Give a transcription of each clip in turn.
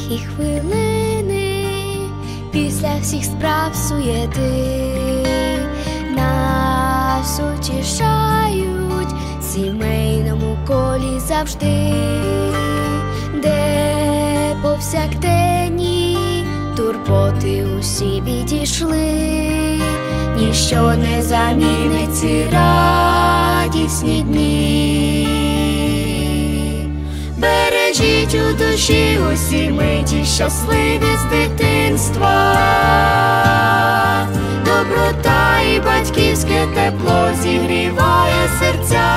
Тихі хвилини після всіх справ суєти нас утішають в сімейному колі завжди, де повсякденні турботи усі відійшли, ніщо не замінить ці радісні дні. Бережіть у душі усі миті щасливі з дитинства, доброта і батьківське тепло зігріває серця.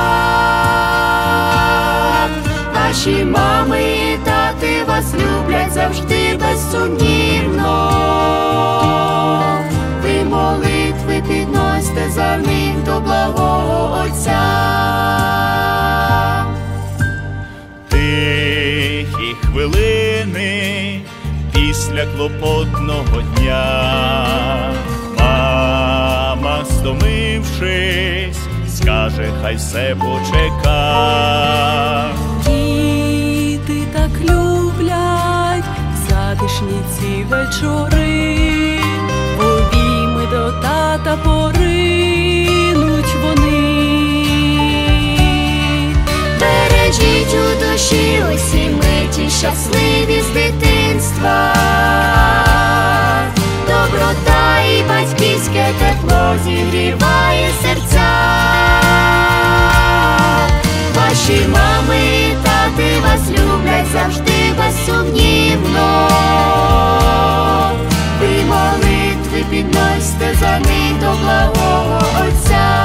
Ваші мами і тати вас люблять завжди безсумнівно. Ви молитви підносьте за них до благого Отця. Тихі хвилини після клопотного дня, мама, стомившись, скаже, хай все почека. Діти так люблять затишні ці вечори, в обійми до тата поринуть вони. Бережіть у душі усі миті щасливі з дитинства, доброта і батьківське тепло зігріває серця. Ваші мами і тати вас люблять завжди безсумнівно. Ви молитви підносьте за них до благого Отця.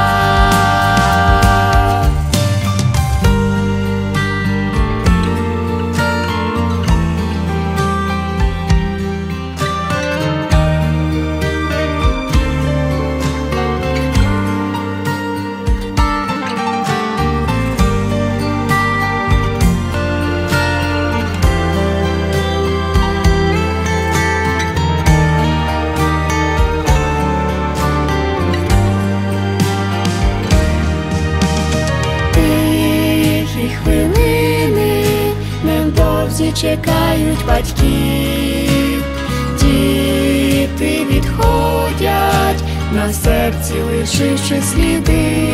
Невдовзі чекають батьків, діти відходять, на серці лишивши сліди.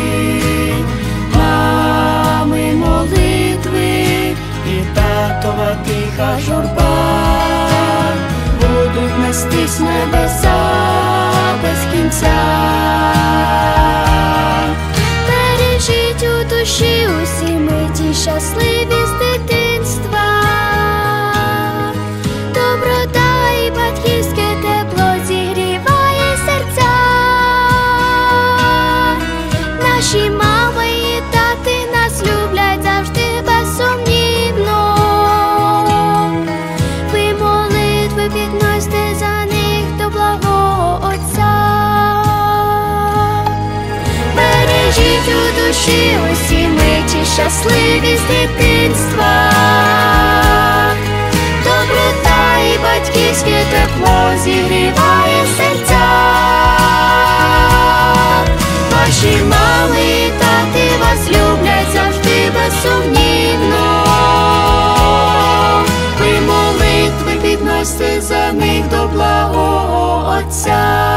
Мами молитви і татова тиха журба будуть нестись небеса без кінця. Бережіть у душі усі миті щасливі з дитинства, доброта і батьківське тепло зігріває серця. Наші мами і тати нас люблять завжди безсумнівно. Ви молитви підносьте за них до благого Отця. Бережіть у душі усі миті щасливі з дитинства, доброта і батьківське тепло зігріває серця. Ваші мами і тати вас люблять завжди безсумнівно. Ви молитви підносьте за них до благого Отця.